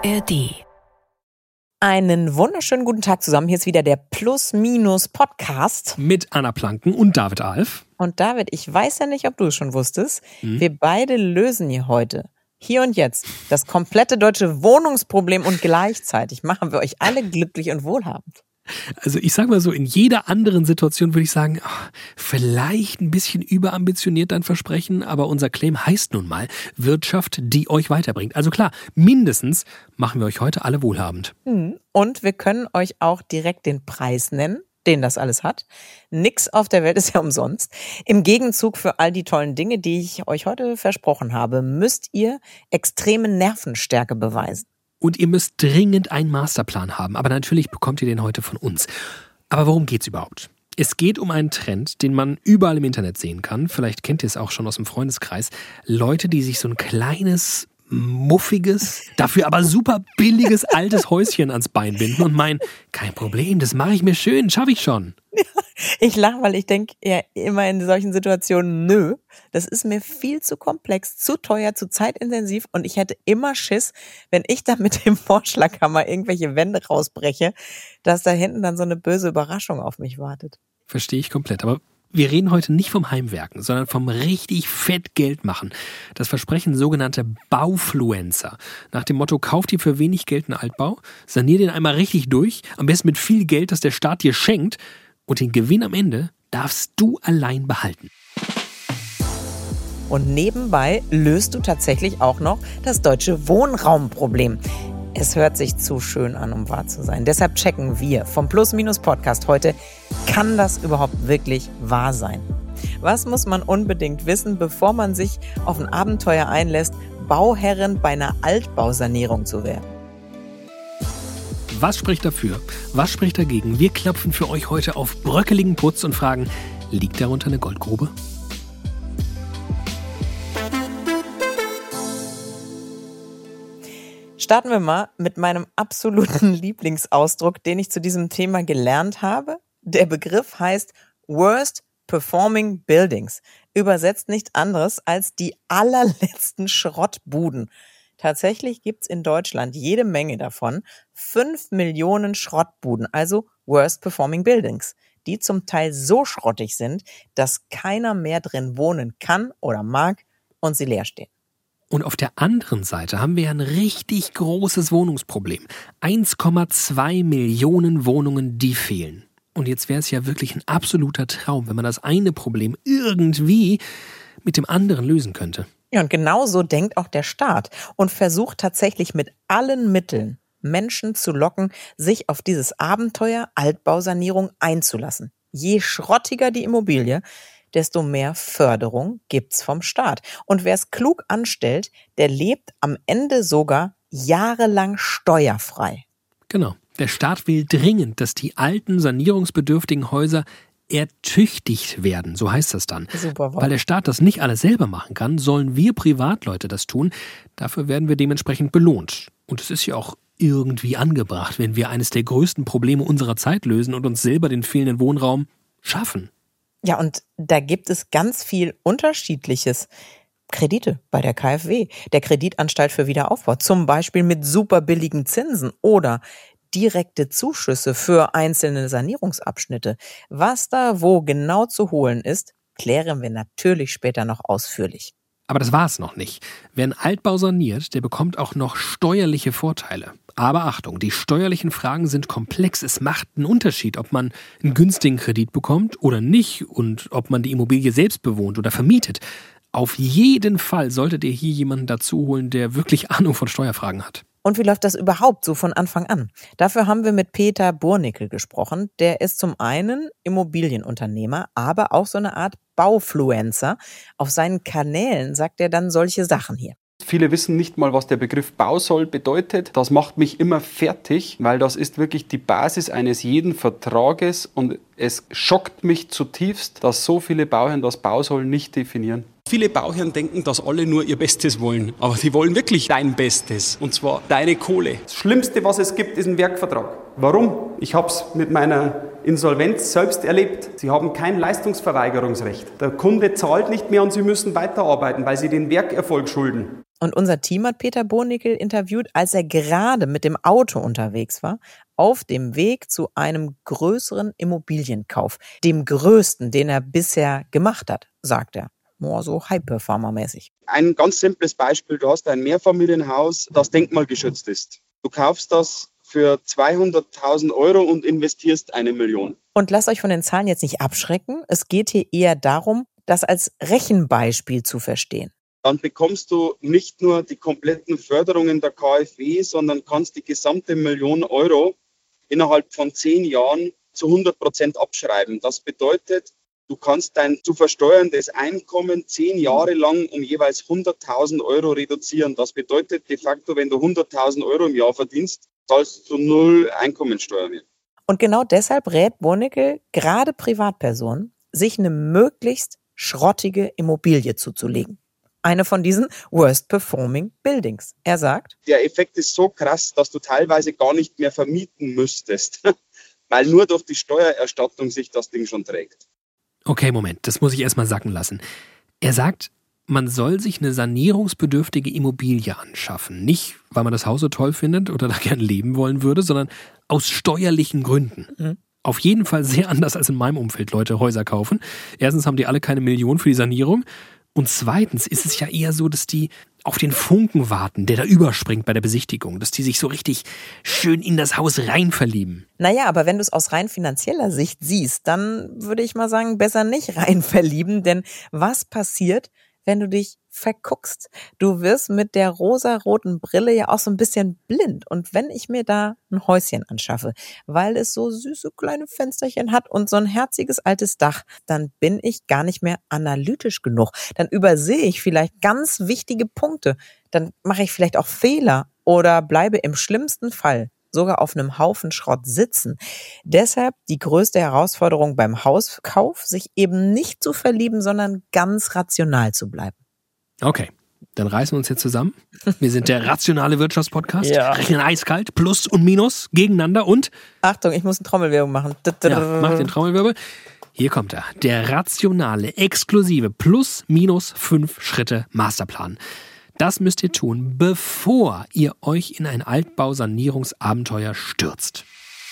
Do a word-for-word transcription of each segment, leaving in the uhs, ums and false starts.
R D. Einen wunderschönen guten Tag zusammen. Hier ist wieder der Plus-Minus-Podcast. Mit Anna Planken und David Alf. Und David, ich weiß ja nicht, ob du es schon wusstest. Hm. Wir beide lösen hier heute, hier und jetzt, das komplette deutsche Wohnungsproblem und gleichzeitig machen wir euch alle glücklich und wohlhabend. Also ich sag mal so, in jeder anderen Situation würde ich sagen, ach, vielleicht ein bisschen überambitioniert dein Versprechen, aber unser Claim heißt nun mal Wirtschaft, die euch weiterbringt. Also klar, mindestens machen wir euch heute alle wohlhabend. Und wir können euch auch direkt den Preis nennen, den das alles hat. Nix auf der Welt ist ja umsonst. Im Gegenzug für all die tollen Dinge, die ich euch heute versprochen habe, müsst ihr extreme Nervenstärke beweisen. Und ihr müsst dringend einen Masterplan haben, aber natürlich bekommt ihr den heute von uns. Aber worum geht's überhaupt? Es geht um einen Trend, den man überall im Internet sehen kann. Vielleicht kennt ihr es auch schon aus dem Freundeskreis. Leute, die sich so ein kleines, muffiges, dafür aber super billiges altes Häuschen ans Bein binden und meinen, kein Problem, das mache ich mir schön, schaffe ich schon. Ich lache, weil ich denke ja immer in solchen Situationen, nö, das ist mir viel zu komplex, zu teuer, zu zeitintensiv und ich hätte immer Schiss, wenn ich da mit dem Vorschlaghammer irgendwelche Wände rausbreche, dass da hinten dann so eine böse Überraschung auf mich wartet. Verstehe ich komplett, aber wir reden heute nicht vom Heimwerken, sondern vom richtig fett Geld machen. Das versprechen sogenannte Baufluencer. Nach dem Motto, kauf dir für wenig Geld einen Altbau, sanier den einmal richtig durch, am besten mit viel Geld, das der Staat dir schenkt, und den Gewinn am Ende darfst du allein behalten. Und nebenbei löst du tatsächlich auch noch das deutsche Wohnraumproblem. Es hört sich zu schön an, um wahr zu sein. Deshalb checken wir vom Plus-Minus-Podcast heute, kann das überhaupt wirklich wahr sein? Was muss man unbedingt wissen, bevor man sich auf ein Abenteuer einlässt, Bauherrin bei einer Altbausanierung zu werden? Was spricht dafür? Was spricht dagegen? Wir klopfen für euch heute auf bröckeligen Putz und fragen, liegt darunter eine Goldgrube? Starten wir mal mit meinem absoluten Lieblingsausdruck, den ich zu diesem Thema gelernt habe. Der Begriff heißt Worst Performing Buildings. Übersetzt nichts anderes als die allerletzten Schrottbuden. Tatsächlich gibt's in Deutschland jede Menge davon. Fünf Millionen Schrottbuden, also Worst Performing Buildings, die zum Teil so schrottig sind, dass keiner mehr drin wohnen kann oder mag und sie leer stehen. Und auf der anderen Seite haben wir ein richtig großes Wohnungsproblem. eins Komma zwei Millionen Wohnungen, die fehlen. Und jetzt wäre es ja wirklich ein absoluter Traum, wenn man das eine Problem irgendwie mit dem anderen lösen könnte. Ja, und genau so denkt auch der Staat und versucht tatsächlich mit allen Mitteln, Menschen zu locken, sich auf dieses Abenteuer Altbausanierung einzulassen. Je schrottiger die Immobilie, desto mehr Förderung gibt's vom Staat. Und wer es klug anstellt, der lebt am Ende sogar jahrelang steuerfrei. Genau. Der Staat will dringend, dass die alten, sanierungsbedürftigen Häuser ertüchtigt werden, so heißt das dann. Super. Weil der Staat das nicht alles selber machen kann, sollen wir Privatleute das tun. Dafür werden wir dementsprechend belohnt. Und es ist ja auch irgendwie angebracht, wenn wir eines der größten Probleme unserer Zeit lösen und uns selber den fehlenden Wohnraum schaffen. Ja, und da gibt es ganz viel Unterschiedliches. Kredite bei der K f W, der Kreditanstalt für Wiederaufbau, zum Beispiel mit super billigen Zinsen oder direkte Zuschüsse für einzelne Sanierungsabschnitte. Was da wo genau zu holen ist, klären wir natürlich später noch ausführlich. Aber das war es noch nicht. Wer einen Altbau saniert, der bekommt auch noch steuerliche Vorteile. Aber Achtung, die steuerlichen Fragen sind komplex. Es macht einen Unterschied, ob man einen günstigen Kredit bekommt oder nicht und ob man die Immobilie selbst bewohnt oder vermietet. Auf jeden Fall solltet ihr hier jemanden dazu holen, der wirklich Ahnung von Steuerfragen hat. Und wie läuft das überhaupt so von Anfang an? Dafür haben wir mit Peter Burnickel gesprochen. Der ist zum einen Immobilienunternehmer, aber auch so eine Art Baufluencer. Auf seinen Kanälen sagt er dann solche Sachen hier. Viele wissen nicht mal, was der Begriff Bausoll bedeutet. Das macht mich immer fertig, weil das ist wirklich die Basis eines jeden Vertrages und es schockt mich zutiefst, dass so viele Bauherren das Bausoll nicht definieren. Viele Bauherren denken, dass alle nur ihr Bestes wollen, aber die wollen wirklich dein Bestes, und zwar deine Kohle. Das Schlimmste, was es gibt, ist ein Werkvertrag. Warum? Ich habe es mit meiner Insolvenz selbst erlebt. Sie haben kein Leistungsverweigerungsrecht. Der Kunde zahlt nicht mehr und Sie müssen weiterarbeiten, weil Sie den Werkerfolg schulden. Und unser Team hat Peter Bonickel interviewt, als er gerade mit dem Auto unterwegs war, auf dem Weg zu einem größeren Immobilienkauf. Dem größten, den er bisher gemacht hat, sagt er. Nur so High-Performer-mäßig. Ein ganz simples Beispiel, du hast ein Mehrfamilienhaus, das denkmalgeschützt ist. Du kaufst das für zweihunderttausend Euro und investierst eine Million. Und lasst euch von den Zahlen jetzt nicht abschrecken. Es geht hier eher darum, das als Rechenbeispiel zu verstehen. Dann bekommst du nicht nur die kompletten Förderungen der K f W, sondern kannst die gesamte Million Euro innerhalb von zehn Jahren zu hundert Prozent abschreiben. Das bedeutet, du kannst dein zu versteuerndes Einkommen zehn Jahre lang um jeweils hunderttausend Euro reduzieren. Das bedeutet de facto, wenn du hunderttausend Euro im Jahr verdienst, zahlst du null Einkommensteuer mehr. Und genau deshalb rät Bonickel gerade Privatpersonen, sich eine möglichst schrottige Immobilie zuzulegen. Eine von diesen worst-performing Buildings. Er sagt, der Effekt ist so krass, dass du teilweise gar nicht mehr vermieten müsstest, weil nur durch die Steuererstattung sich das Ding schon trägt. Okay, Moment, das muss ich erstmal sacken lassen. Er sagt, man soll sich eine sanierungsbedürftige Immobilie anschaffen. Nicht, weil man das Haus so toll findet oder da gern leben wollen würde, sondern aus steuerlichen Gründen. Mhm. Auf jeden Fall sehr anders als in meinem Umfeld Leute Häuser kaufen. Erstens haben die alle keine Millionen für die Sanierung. Und zweitens ist es ja eher so, dass die auf den Funken warten, der da überspringt bei der Besichtigung. Dass die sich so richtig schön in das Haus rein verlieben. Naja, aber wenn du es aus rein finanzieller Sicht siehst, dann würde ich mal sagen, besser nicht rein verlieben. Denn was passiert, wenn du dich verguckst? Du wirst mit der rosaroten Brille ja auch so ein bisschen blind. Und wenn ich mir da ein Häuschen anschaffe, weil es so süße kleine Fensterchen hat und so ein herziges altes Dach, dann bin ich gar nicht mehr analytisch genug. Dann übersehe ich vielleicht ganz wichtige Punkte. Dann mache ich vielleicht auch Fehler oder bleibe im schlimmsten Fall sogar auf einem Haufen Schrott sitzen. Deshalb die größte Herausforderung beim Hauskauf, sich eben nicht zu verlieben, sondern ganz rational zu bleiben. Okay, dann reißen wir uns jetzt zusammen. Wir sind der rationale Wirtschaftspodcast. Ja. Rechnen eiskalt, Plus und Minus gegeneinander und... Achtung, ich muss eine Trommelwirbel machen. Ja, mach den Trommelwirbel. Hier kommt er. Der rationale, exklusive Plus-Minus fünf Schritte Masterplan. Das müsst ihr tun, bevor ihr euch in ein Altbausanierungsabenteuer stürzt.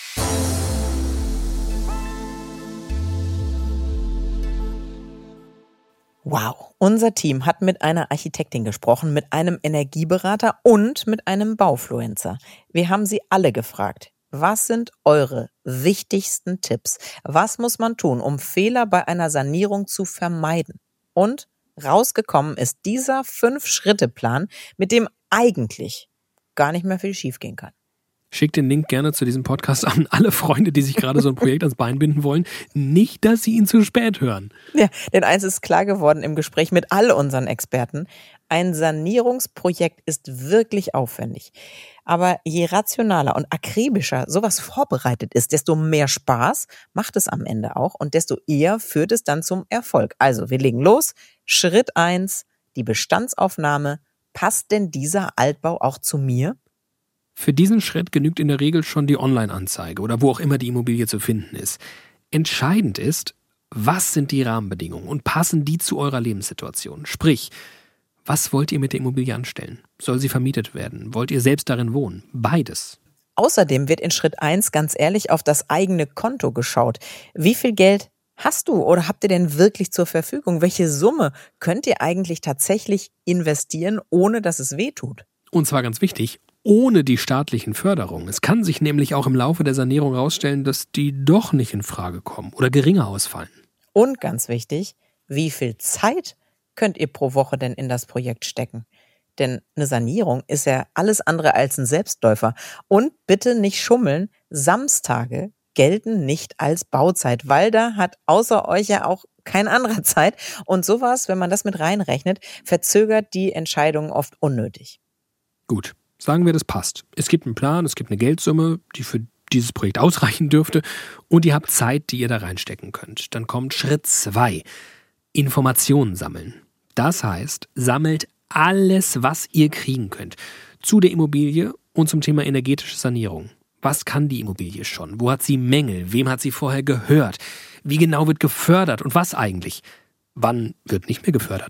Wow, unser Team hat mit einer Architektin gesprochen, mit einem Energieberater und mit einem Baufluencer. Wir haben sie alle gefragt, was sind eure wichtigsten Tipps? Was muss man tun, um Fehler bei einer Sanierung zu vermeiden? Und rausgekommen ist dieser Fünf-Schritte-Plan, mit dem eigentlich gar nicht mehr viel schiefgehen kann. Schickt den Link gerne zu diesem Podcast an alle Freunde, die sich gerade so ein Projekt ans Bein binden wollen. Nicht, dass sie ihn zu spät hören. Ja, denn eins ist klar geworden im Gespräch mit all unseren Experten. Ein Sanierungsprojekt ist wirklich aufwendig. Aber je rationaler und akribischer sowas vorbereitet ist, desto mehr Spaß macht es am Ende auch und desto eher führt es dann zum Erfolg. Also, wir legen los. Schritt eins, die Bestandsaufnahme. Passt denn dieser Altbau auch zu mir? Für diesen Schritt genügt in der Regel schon die Online-Anzeige oder wo auch immer die Immobilie zu finden ist. Entscheidend ist, was sind die Rahmenbedingungen und passen die zu eurer Lebenssituation? Sprich, was wollt ihr mit der Immobilie anstellen? Soll sie vermietet werden? Wollt ihr selbst darin wohnen? Beides. Außerdem wird in Schritt eins ganz ehrlich auf das eigene Konto geschaut. Wie viel Geld hast du oder habt ihr denn wirklich zur Verfügung? Welche Summe könnt ihr eigentlich tatsächlich investieren, ohne dass es weh tut? Und zwar ganz wichtig, ohne die staatlichen Förderungen. Es kann sich nämlich auch im Laufe der Sanierung herausstellen, dass die doch nicht in Frage kommen oder geringer ausfallen. Und ganz wichtig, wie viel Zeit könnt ihr pro Woche denn in das Projekt stecken? Denn eine Sanierung ist ja alles andere als ein Selbstläufer. Und bitte nicht schummeln, Samstage gelten nicht als Bauzeit, weil da hat außer euch ja auch kein anderer Zeit. Und sowas, wenn man das mit reinrechnet, verzögert die Entscheidungen oft unnötig. Gut. Sagen wir, das passt. Es gibt einen Plan, es gibt eine Geldsumme, die für dieses Projekt ausreichen dürfte und ihr habt Zeit, die ihr da reinstecken könnt. Dann kommt Schritt zwei. Informationen sammeln. Das heißt, sammelt alles, was ihr kriegen könnt. Zu der Immobilie und zum Thema energetische Sanierung. Was kann die Immobilie schon? Wo hat sie Mängel? Wem hat sie vorher gehört? Wie genau wird gefördert und was eigentlich? Wann wird nicht mehr gefördert?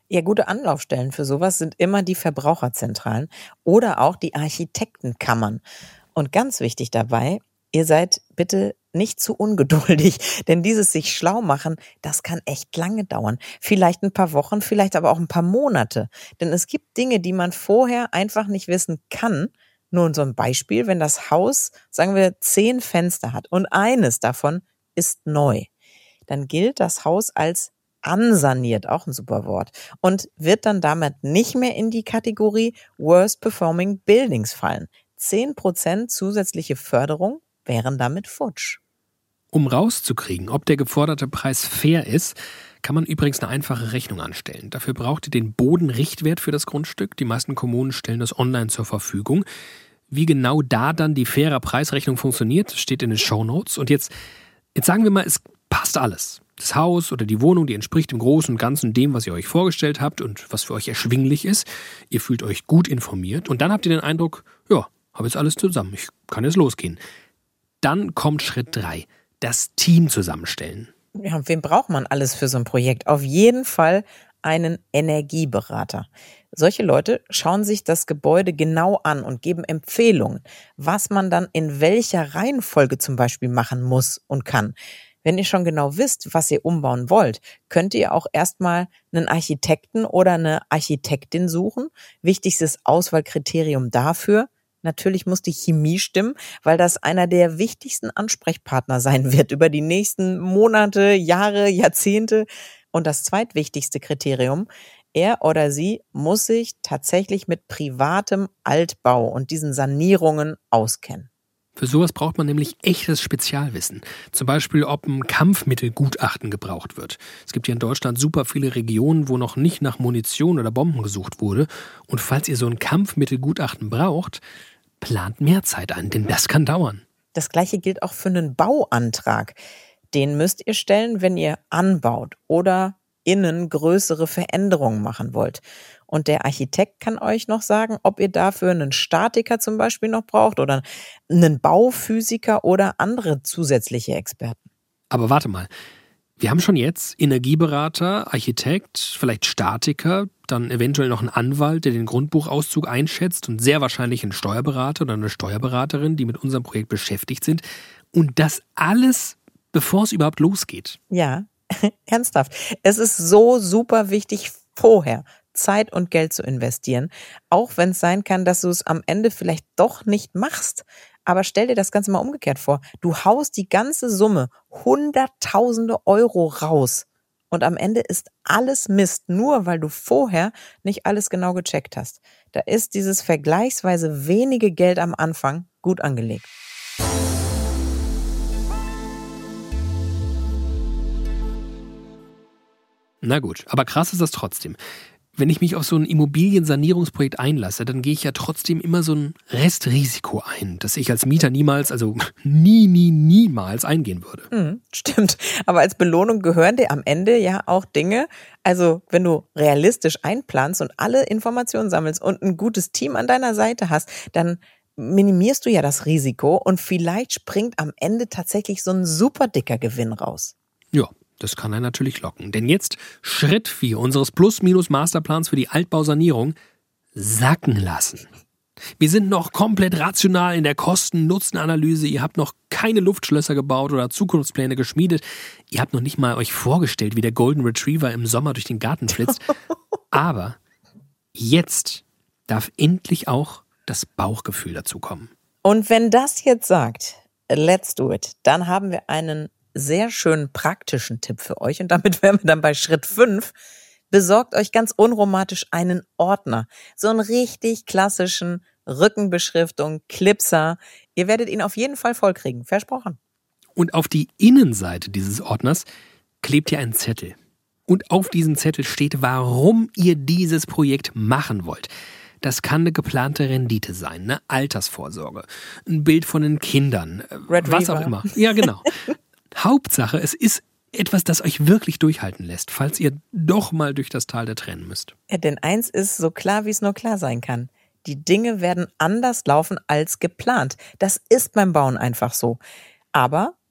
Ja, gute Anlaufstellen für sowas sind immer die Verbraucherzentralen oder auch die Architektenkammern. Und ganz wichtig dabei, ihr seid bitte nicht zu ungeduldig, denn dieses sich schlau machen, das kann echt lange dauern. Vielleicht ein paar Wochen, vielleicht aber auch ein paar Monate. Denn es gibt Dinge, die man vorher einfach nicht wissen kann. Nur so ein Beispiel, wenn das Haus, sagen wir, zehn Fenster hat und eines davon ist neu, dann gilt das Haus als ansaniert, auch ein super Wort, und wird dann damit nicht mehr in die Kategorie Worst Performing Buildings fallen. zehn Prozent zusätzliche Förderung wären damit futsch. Um rauszukriegen, ob der geforderte Preis fair ist, kann man übrigens eine einfache Rechnung anstellen. Dafür braucht ihr den Bodenrichtwert für das Grundstück. Die meisten Kommunen stellen das online zur Verfügung. Wie genau da dann die faire Preisrechnung funktioniert, steht in den Shownotes. Und jetzt, jetzt sagen wir mal, es passt alles. Das Haus oder die Wohnung, die entspricht im Großen und Ganzen dem, was ihr euch vorgestellt habt und was für euch erschwinglich ist. Ihr fühlt euch gut informiert und dann habt ihr den Eindruck, ja, habe jetzt alles zusammen, ich kann jetzt losgehen. Dann kommt Schritt drei, das Team zusammenstellen. Ja, und wen braucht man alles für so ein Projekt? Auf jeden Fall einen Energieberater. Solche Leute schauen sich das Gebäude genau an und geben Empfehlungen, was man dann in welcher Reihenfolge zum Beispiel machen muss und kann. Wenn ihr schon genau wisst, was ihr umbauen wollt, könnt ihr auch erstmal einen Architekten oder eine Architektin suchen. Wichtigstes Auswahlkriterium dafür: natürlich muss die Chemie stimmen, weil das einer der wichtigsten Ansprechpartner sein wird über die nächsten Monate, Jahre, Jahrzehnte. Und das zweitwichtigste Kriterium: er oder sie muss sich tatsächlich mit privatem Altbau und diesen Sanierungen auskennen. Für sowas braucht man nämlich echtes Spezialwissen. Zum Beispiel, ob ein Kampfmittelgutachten gebraucht wird. Es gibt hier in Deutschland super viele Regionen, wo noch nicht nach Munition oder Bomben gesucht wurde. Und falls ihr so ein Kampfmittelgutachten braucht, plant mehr Zeit ein, denn das kann dauern. Das Gleiche gilt auch für einen Bauantrag. Den müsst ihr stellen, wenn ihr anbaut oder innen größere Veränderungen machen wollt. Und der Architekt kann euch noch sagen, ob ihr dafür einen Statiker zum Beispiel noch braucht oder einen Bauphysiker oder andere zusätzliche Experten. Aber warte mal, wir haben schon jetzt Energieberater, Architekt, vielleicht Statiker, dann eventuell noch einen Anwalt, der den Grundbuchauszug einschätzt und sehr wahrscheinlich einen Steuerberater oder eine Steuerberaterin, die mit unserem Projekt beschäftigt sind. Und das alles, bevor es überhaupt losgeht. Ja, ernsthaft. Es ist so super wichtig, vorher Zeit und Geld zu investieren, auch wenn es sein kann, dass du es am Ende vielleicht doch nicht machst. Aber stell dir das Ganze mal umgekehrt vor. Du haust die ganze Summe, Hunderttausende Euro raus und am Ende ist alles Mist, nur weil du vorher nicht alles genau gecheckt hast. Da ist dieses vergleichsweise wenige Geld am Anfang gut angelegt. Na gut, aber krass ist das trotzdem. Wenn ich mich auf so ein Immobiliensanierungsprojekt einlasse, dann gehe ich ja trotzdem immer so ein Restrisiko ein, das ich als Mieter niemals, also nie, nie, niemals eingehen würde. Hm, stimmt. Aber als Belohnung gehören dir am Ende ja auch Dinge, also wenn du realistisch einplanst und alle Informationen sammelst und ein gutes Team an deiner Seite hast, dann minimierst du ja das Risiko und vielleicht springt am Ende tatsächlich so ein super dicker Gewinn raus. Ja. Das kann er natürlich locken. Denn jetzt Schritt vier unseres Plus-Minus-Masterplans für die Altbausanierung: sacken lassen. Wir sind noch komplett rational in der Kosten-Nutzen-Analyse. Ihr habt noch keine Luftschlösser gebaut oder Zukunftspläne geschmiedet. Ihr habt noch nicht mal euch vorgestellt, wie der Golden Retriever im Sommer durch den Garten flitzt. Aber jetzt darf endlich auch das Bauchgefühl dazukommen. Und wenn das jetzt sagt, let's do it, dann haben wir einen sehr schönen praktischen Tipp für euch und damit wären wir dann bei Schritt fünf. Besorgt euch ganz unromantisch einen Ordner, so einen richtig klassischen Rückenbeschriftung, Clipser. Ihr werdet ihn auf jeden Fall vollkriegen, versprochen. Und auf die Innenseite dieses Ordners klebt ihr einen Zettel. Und auf diesem Zettel steht, warum ihr dieses Projekt machen wollt. Das kann eine geplante Rendite sein, eine Altersvorsorge, ein Bild von den Kindern, Red was Reaver. auch immer. Ja, genau. Hauptsache, es ist etwas, das euch wirklich durchhalten lässt, falls ihr doch mal durch das Tal der Tränen müsst. Ja, denn eins ist so klar, wie es nur klar sein kann. Die Dinge werden anders laufen als geplant. Das ist beim Bauen einfach so. Aber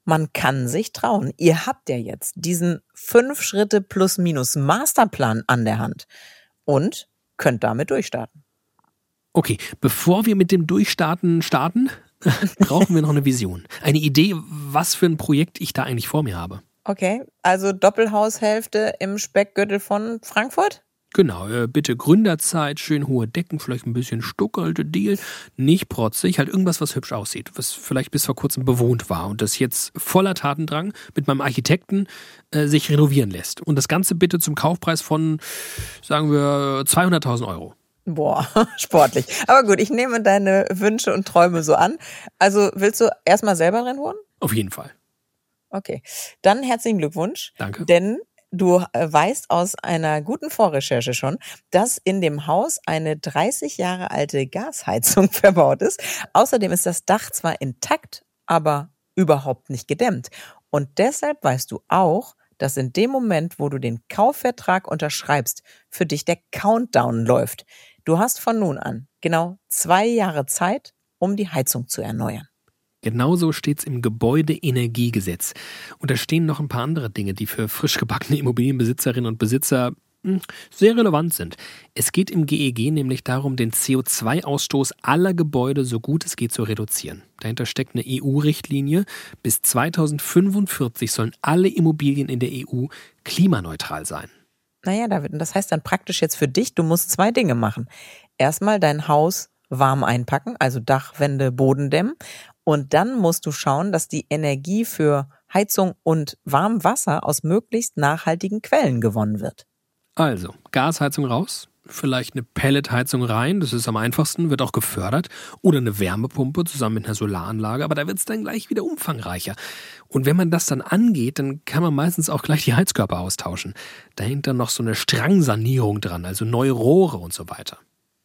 man kann sich trauen. Ihr habt ja jetzt diesen fünf Schritte plus minus Masterplan an der Hand und könnt damit durchstarten. Okay, bevor wir mit dem Durchstarten starten, brauchen wir noch eine Vision. Eine Idee, was für ein Projekt ich da eigentlich vor mir habe. Okay, also Doppelhaushälfte im Speckgürtel von Frankfurt? Genau, äh, bitte Gründerzeit, schön hohe Decken, vielleicht ein bisschen Stuck, alte Deal, nicht protzig, halt irgendwas, was hübsch aussieht, was vielleicht bis vor kurzem bewohnt war und das jetzt voller Tatendrang mit meinem Architekten äh, sich renovieren lässt. Und das Ganze bitte zum Kaufpreis von, sagen wir, zweihunderttausend Euro. Boah, sportlich. Aber gut, ich nehme deine Wünsche und Träume so an. Also willst du erstmal selber drin wohnen? Auf jeden Fall. Okay, dann herzlichen Glückwunsch. Danke. Denn du weißt aus einer guten Vorrecherche schon, dass in dem Haus eine dreißig Jahre alte Gasheizung verbaut ist. Außerdem ist das Dach zwar intakt, aber überhaupt nicht gedämmt. Und deshalb weißt du auch, dass in dem Moment, wo du den Kaufvertrag unterschreibst, für dich der Countdown läuft. Du hast von nun an genau zwei Jahre Zeit, um die Heizung zu erneuern. Genauso steht's im Gebäudeenergiegesetz. Und da stehen noch ein paar andere Dinge, die für frisch gebackene Immobilienbesitzerinnen und Besitzer mh, sehr relevant sind. Es geht im G E G nämlich darum, den C O zwei Ausstoß aller Gebäude so gut es geht zu reduzieren. Dahinter steckt eine E U-Richtlinie. Bis zweitausendfünfundvierzig sollen alle Immobilien in der E U klimaneutral sein. Naja, David, und das heißt dann praktisch jetzt für dich, du musst zwei Dinge machen. Erstmal dein Haus warm einpacken, also Dach, Wände, Boden dämmen. Und dann musst du schauen, dass die Energie für Heizung und Warmwasser aus möglichst nachhaltigen Quellen gewonnen wird. Also, Gasheizung raus, vielleicht eine Pelletheizung rein, das ist am einfachsten, wird auch gefördert. Oder eine Wärmepumpe zusammen mit einer Solaranlage, aber da wird es dann gleich wieder umfangreicher. Und wenn man das dann angeht, dann kann man meistens auch gleich die Heizkörper austauschen. Dahinter noch so eine Strangsanierung dran, also neue Rohre und so weiter.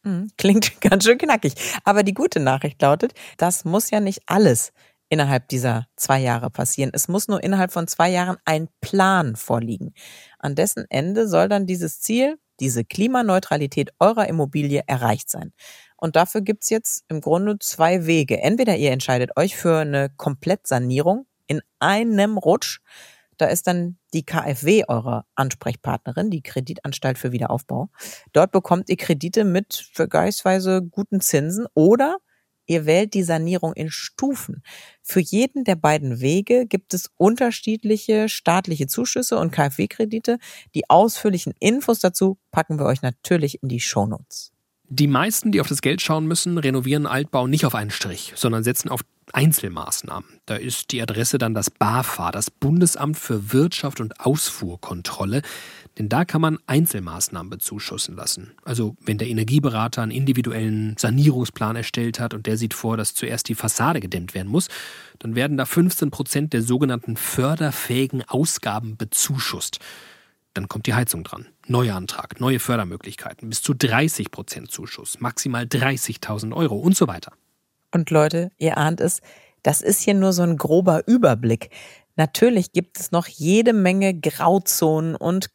Klingt ganz schön knackig. Aber die gute Nachricht lautet, das muss ja nicht alles innerhalb dieser zwei Jahre passieren. Es muss nur innerhalb von zwei Jahren ein Plan vorliegen. An dessen Ende soll dann dieses Ziel, diese Klimaneutralität eurer Immobilie erreicht sein. Und dafür gibt's jetzt im Grunde zwei Wege. Entweder ihr entscheidet euch für eine Komplettsanierung in einem Rutsch. Da ist dann die K f W eure Ansprechpartnerin, die Kreditanstalt für Wiederaufbau. Dort bekommt ihr Kredite mit vergleichsweise guten Zinsen oder ihr wählt die Sanierung in Stufen. Für jeden der beiden Wege gibt es unterschiedliche staatliche Zuschüsse und K f W-Kredite. Die ausführlichen Infos dazu packen wir euch natürlich in die Shownotes. Die meisten, die auf das Geld schauen müssen, renovieren Altbau nicht auf einen Strich, sondern setzen auf Einzelmaßnahmen. Da ist die Adresse dann das BAFA, das Bundesamt für Wirtschaft und Ausfuhrkontrolle. Denn da kann man Einzelmaßnahmen bezuschussen lassen. Also wenn der Energieberater einen individuellen Sanierungsplan erstellt hat und der sieht vor, dass zuerst die Fassade gedämmt werden muss, dann werden da fünfzehn Prozent der sogenannten förderfähigen Ausgaben bezuschusst. Dann kommt die Heizung dran. Neuer Antrag, neue Fördermöglichkeiten, bis zu dreißig Prozent Zuschuss, maximal dreißigtausend Euro und so weiter. Und Leute, ihr ahnt es, das ist hier nur so ein grober Überblick. Natürlich gibt es noch jede Menge Grauzonen und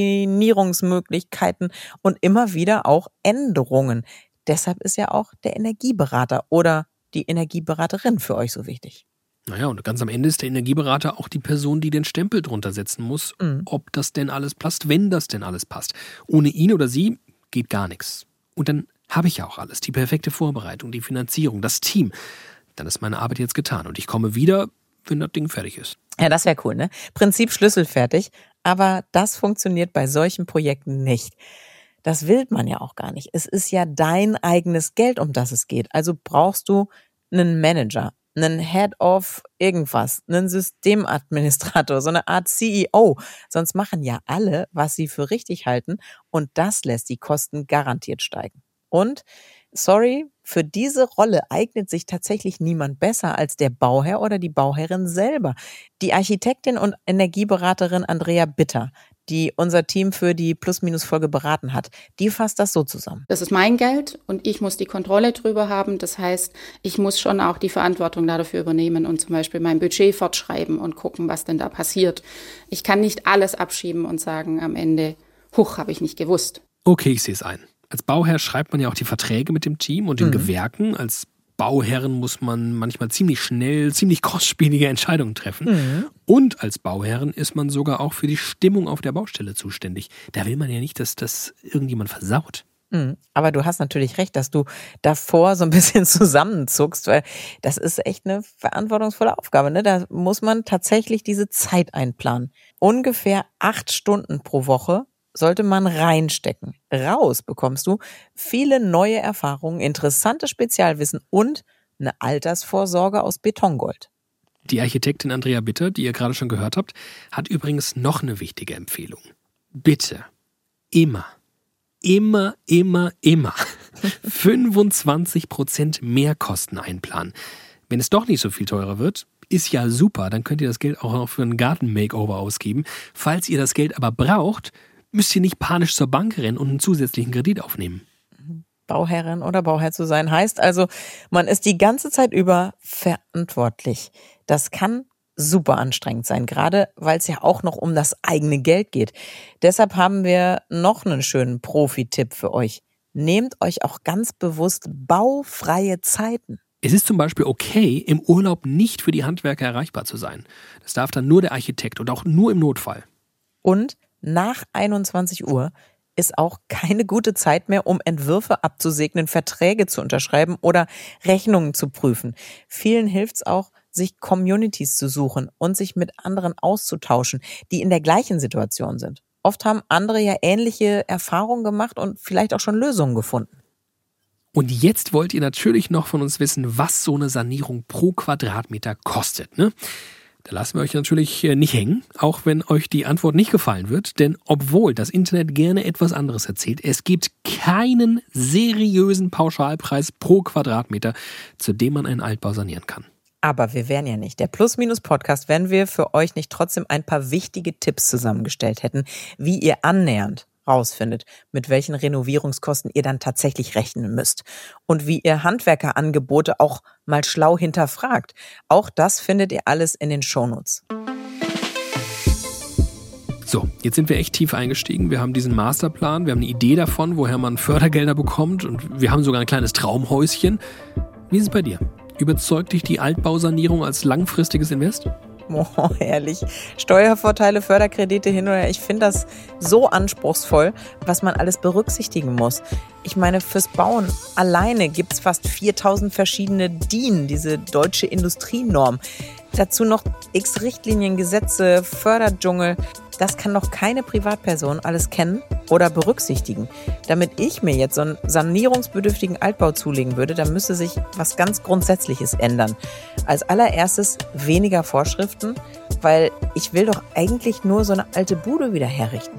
Kombinierungsmöglichkeiten und immer wieder auch Änderungen. Deshalb ist ja auch der Energieberater oder die Energieberaterin für euch so wichtig. Naja, und ganz am Ende ist der Energieberater auch die Person, die den Stempel drunter setzen muss, mhm. ob das denn alles passt, wenn das denn alles passt. Ohne ihn oder sie geht gar nichts. Und dann habe ich ja auch alles, die perfekte Vorbereitung, die Finanzierung, das Team. Dann ist meine Arbeit jetzt getan und ich komme wieder, wenn das Ding fertig ist. Ja, das wäre cool, ne? Prinzip schlüsselfertig, aber das funktioniert bei solchen Projekten nicht. Das will man ja auch gar nicht. Es ist ja dein eigenes Geld, um das es geht. Also brauchst du einen Manager, einen Head of irgendwas, einen Systemadministrator, so eine Art C E O. Sonst machen ja alle, was sie für richtig halten und das lässt die Kosten garantiert steigen. Und, sorry, für diese Rolle eignet sich tatsächlich niemand besser als der Bauherr oder die Bauherrin selber. Die Architektin und Energieberaterin Andrea Bitter, die unser Team für die Plus-Minus-Folge beraten hat, die fasst das so zusammen. Das ist mein Geld und ich muss die Kontrolle drüber haben. Das heißt, ich muss schon auch die Verantwortung dafür übernehmen und zum Beispiel mein Budget fortschreiben und gucken, was denn da passiert. Ich kann nicht alles abschieben und sagen am Ende, huch, habe ich nicht gewusst. Okay, ich sehe es ein. Als Bauherr schreibt man ja auch die Verträge mit dem Team und den mhm. Gewerken. Als Bauherren muss man manchmal ziemlich schnell, ziemlich kostspielige Entscheidungen treffen. Mhm. Und als Bauherren ist man sogar auch für die Stimmung auf der Baustelle zuständig. Da will man ja nicht, dass das irgendjemand versaut. Mhm. Aber du hast natürlich recht, dass du davor so ein bisschen zusammenzuckst, weil das ist echt eine verantwortungsvolle Aufgabe, ne? Da muss man tatsächlich diese Zeit einplanen. Ungefähr acht Stunden pro Woche sollte man reinstecken. Raus bekommst du viele neue Erfahrungen, interessantes Spezialwissen und eine Altersvorsorge aus Betongold. Die Architektin Andrea Bitter, die ihr gerade schon gehört habt, hat übrigens noch eine wichtige Empfehlung. Bitte, immer, immer, immer, immer fünfundzwanzig Prozent Mehrkosten einplanen. Wenn es doch nicht so viel teurer wird, ist ja super, dann könnt ihr das Geld auch noch für einen Garten-Makeover ausgeben. Falls ihr das Geld aber braucht, müsst ihr nicht panisch zur Bank rennen und einen zusätzlichen Kredit aufnehmen. Bauherrin oder Bauherr zu sein heißt also, man ist die ganze Zeit über verantwortlich. Das kann super anstrengend sein, gerade weil es ja auch noch um das eigene Geld geht. Deshalb haben wir noch einen schönen Profi-Tipp für euch. Nehmt euch auch ganz bewusst baufreie Zeiten. Es ist zum Beispiel okay, im Urlaub nicht für die Handwerker erreichbar zu sein. Das darf dann nur der Architekt und auch nur im Notfall. Und nach einundzwanzig Uhr ist auch keine gute Zeit mehr, um Entwürfe abzusegnen, Verträge zu unterschreiben oder Rechnungen zu prüfen. Vielen hilft es auch, sich Communities zu suchen und sich mit anderen auszutauschen, die in der gleichen Situation sind. Oft haben andere ja ähnliche Erfahrungen gemacht und vielleicht auch schon Lösungen gefunden. Und jetzt wollt ihr natürlich noch von uns wissen, was so eine Sanierung pro Quadratmeter kostet, ne? Da lassen wir euch natürlich nicht hängen, auch wenn euch die Antwort nicht gefallen wird. Denn obwohl das Internet gerne etwas anderes erzählt, es gibt keinen seriösen Pauschalpreis pro Quadratmeter, zu dem man einen Altbau sanieren kann. Aber wir wären ja nicht der Plus-Minus-Podcast, wenn wir für euch nicht trotzdem ein paar wichtige Tipps zusammengestellt hätten, wie ihr annähernd rausfindet, mit welchen Renovierungskosten ihr dann tatsächlich rechnen müsst und wie ihr Handwerkerangebote auch mal schlau hinterfragt. Auch das findet ihr alles in den Shownotes. So, jetzt sind wir echt tief eingestiegen. Wir haben diesen Masterplan, wir haben eine Idee davon, woher man Fördergelder bekommt und wir haben sogar ein kleines Traumhäuschen. Wie ist es bei dir? Überzeugt dich die Altbausanierung als langfristiges Invest? Oh, ehrlich. Steuervorteile, Förderkredite hin oder her. Ich finde das so anspruchsvoll, was man alles berücksichtigen muss. Ich meine, fürs Bauen alleine gibt es fast viertausend verschiedene D I N, diese deutsche Industrienorm. Dazu noch x Richtlinien, Gesetze, Förderdschungel. Das kann doch keine Privatperson alles kennen oder berücksichtigen. Damit ich mir jetzt so einen sanierungsbedürftigen Altbau zulegen würde, dann müsste sich was ganz Grundsätzliches ändern. Als allererstes weniger Vorschriften, weil ich will doch eigentlich nur so eine alte Bude wieder herrichten.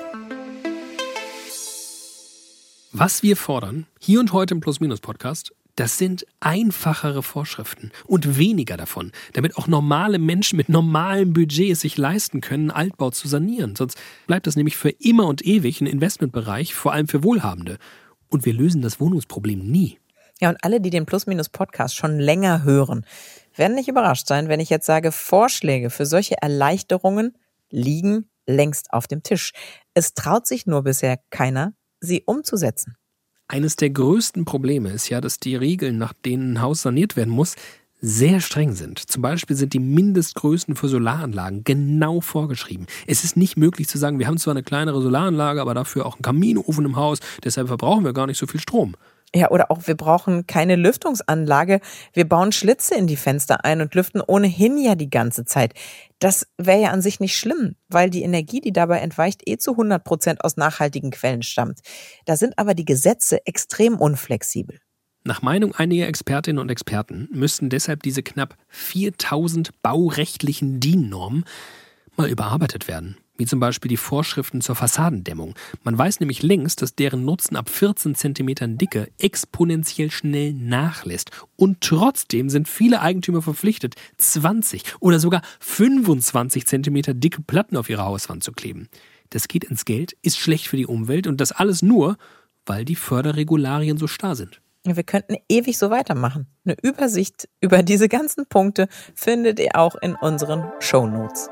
Was wir fordern, hier und heute im Plus-Minus-Podcast, das sind einfachere Vorschriften und weniger davon, damit auch normale Menschen mit normalem Budget es sich leisten können, Altbau zu sanieren. Sonst bleibt das nämlich für immer und ewig ein Investmentbereich, vor allem für Wohlhabende. Und wir lösen das Wohnungsproblem nie. Ja, und alle, die den Plus-Minus-Podcast schon länger hören, werden nicht überrascht sein, wenn ich jetzt sage, Vorschläge für solche Erleichterungen liegen längst auf dem Tisch. Es traut sich nur bisher keiner, sie umzusetzen. Eines der größten Probleme ist ja, dass die Regeln, nach denen ein Haus saniert werden muss, sehr streng sind. Zum Beispiel sind die Mindestgrößen für Solaranlagen genau vorgeschrieben. Es ist nicht möglich zu sagen, wir haben zwar eine kleinere Solaranlage, aber dafür auch einen Kaminofen im Haus, deshalb verbrauchen wir gar nicht so viel Strom. Ja, oder auch, wir brauchen keine Lüftungsanlage. Wir bauen Schlitze in die Fenster ein und lüften ohnehin ja die ganze Zeit. Das wäre ja an sich nicht schlimm, weil die Energie, die dabei entweicht, eh zu hundert Prozent aus nachhaltigen Quellen stammt. Da sind aber die Gesetze extrem unflexibel. Nach Meinung einiger Expertinnen und Experten müssten deshalb diese knapp viertausend baurechtlichen D I N-Normen mal überarbeitet werden. Wie zum Beispiel die Vorschriften zur Fassadendämmung. Man weiß nämlich längst, dass deren Nutzen ab vierzehn Zentimetern Dicke exponentiell schnell nachlässt. Und trotzdem sind viele Eigentümer verpflichtet, zwanzig oder sogar fünfundzwanzig Zentimeter dicke Platten auf ihre Hauswand zu kleben. Das geht ins Geld, ist schlecht für die Umwelt und das alles nur, weil die Förderregularien so starr sind. Wir könnten ewig so weitermachen. Eine Übersicht über diese ganzen Punkte findet ihr auch in unseren Shownotes.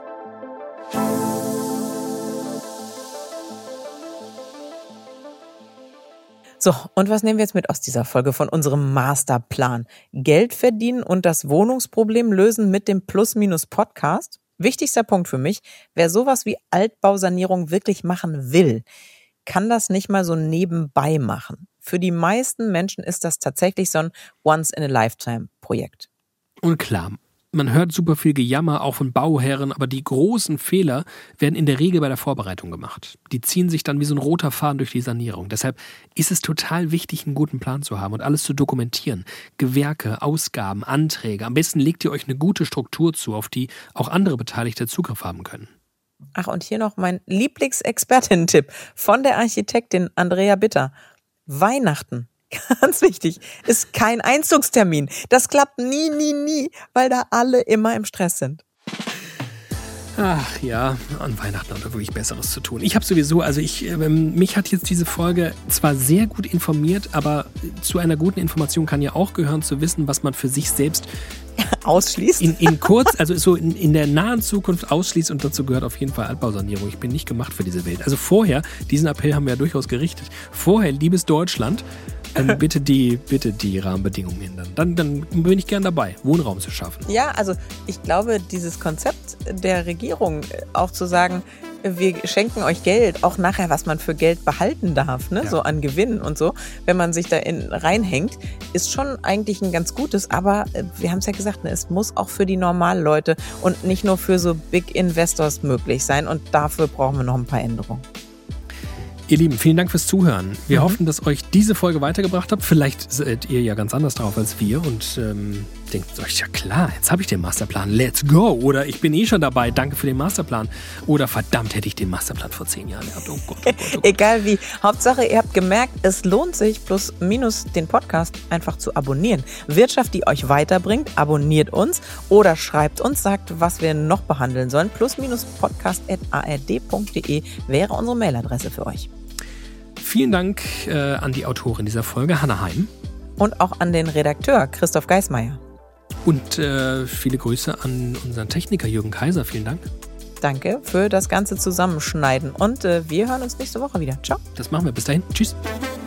So, und was nehmen wir jetzt mit aus dieser Folge von unserem Masterplan? Geld verdienen und das Wohnungsproblem lösen mit dem Plus-Minus-Podcast? Wichtigster Punkt für mich, wer sowas wie Altbausanierung wirklich machen will, kann das nicht mal so nebenbei machen. Für die meisten Menschen ist das tatsächlich so ein Once-in-a-Lifetime-Projekt. Und klar, man hört super viel Gejammer, auch von Bauherren, aber die großen Fehler werden in der Regel bei der Vorbereitung gemacht. Die ziehen sich dann wie so ein roter Faden durch die Sanierung. Deshalb ist es total wichtig, einen guten Plan zu haben und alles zu dokumentieren. Gewerke, Ausgaben, Anträge. Am besten legt ihr euch eine gute Struktur zu, auf die auch andere Beteiligte Zugriff haben können. Ach, und hier noch mein Lieblingsexpertin-Tipp von der Architektin Andrea Bitter. Weihnachten. Ganz wichtig, ist kein Einzugstermin. Das klappt nie, nie, nie, weil da alle immer im Stress sind. Ach ja, an Weihnachten hat er wirklich Besseres zu tun. Ich habe sowieso, also ich, ähm, mich hat jetzt diese Folge zwar sehr gut informiert, aber zu einer guten Information kann ja auch gehören, zu wissen, was man für sich selbst ausschließt. In, in kurz, also so in, in der nahen Zukunft ausschließt, und dazu gehört auf jeden Fall Altbausanierung. Ich bin nicht gemacht für diese Welt. Also vorher, diesen Appell haben wir ja durchaus gerichtet, vorher, liebes Deutschland, ähm, bitte die, bitte die Rahmenbedingungen ändern. Dann, dann bin ich gern dabei, Wohnraum zu schaffen. Ja, also ich glaube, dieses Konzept der Regierung, auch zu sagen, wir schenken euch Geld, auch nachher, was man für Geld behalten darf, ne? Ja. So an Gewinn und so, wenn man sich da in, reinhängt, ist schon eigentlich ein ganz gutes, aber wir haben es ja gesagt, ne, es muss auch für die normalen Leute und nicht nur für so Big Investors möglich sein, und dafür brauchen wir noch ein paar Änderungen. Ihr Lieben, vielen Dank fürs Zuhören. Wir mhm. hoffen, dass euch diese Folge weitergebracht hat. Vielleicht seid ihr ja ganz anders drauf als wir und ähm, denkt euch, ja klar, jetzt habe ich den Masterplan, let's go. Oder ich bin eh schon dabei, danke für den Masterplan. Oder verdammt, hätte ich den Masterplan vor zehn Jahren gehabt. Oh Gott, oh Gott, oh Gott. Egal wie. Hauptsache, ihr habt gemerkt, es lohnt sich, plus minus den Podcast einfach zu abonnieren. Wirtschaft, die euch weiterbringt, abonniert uns oder schreibt uns, sagt, was wir noch behandeln sollen. plus minus podcast at a r d punkt d e wäre unsere Mailadresse für euch. Vielen Dank äh, an die Autorin dieser Folge, Hannah Heim. Und auch an den Redakteur, Christoph Geismeier. Und äh, viele Grüße an unseren Techniker, Jürgen Kaiser. Vielen Dank. Danke für das ganze Zusammenschneiden. Und äh, wir hören uns nächste Woche wieder. Ciao. Das machen wir. Bis dahin. Tschüss.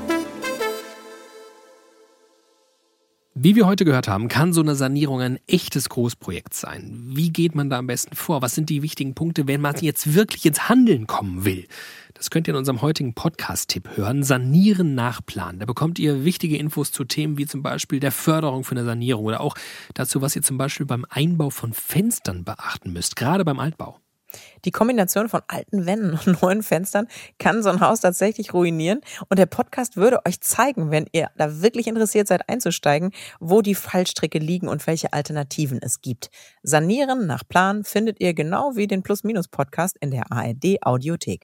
Wie wir heute gehört haben, kann so eine Sanierung ein echtes Großprojekt sein. Wie geht man da am besten vor? Was sind die wichtigen Punkte, wenn man jetzt wirklich ins Handeln kommen will? Das könnt ihr in unserem heutigen Podcast-Tipp hören. Sanieren nach Plan. Da bekommt ihr wichtige Infos zu Themen wie zum Beispiel der Förderung für eine Sanierung oder auch dazu, was ihr zum Beispiel beim Einbau von Fenstern beachten müsst, gerade beim Altbau. Die Kombination von alten Wänden und neuen Fenstern kann so ein Haus tatsächlich ruinieren. Und der Podcast würde euch zeigen, wenn ihr da wirklich interessiert seid einzusteigen, wo die Fallstricke liegen und welche Alternativen es gibt. Sanieren nach Plan findet ihr genau wie den Plus-Minus-Podcast in der A R D Audiothek.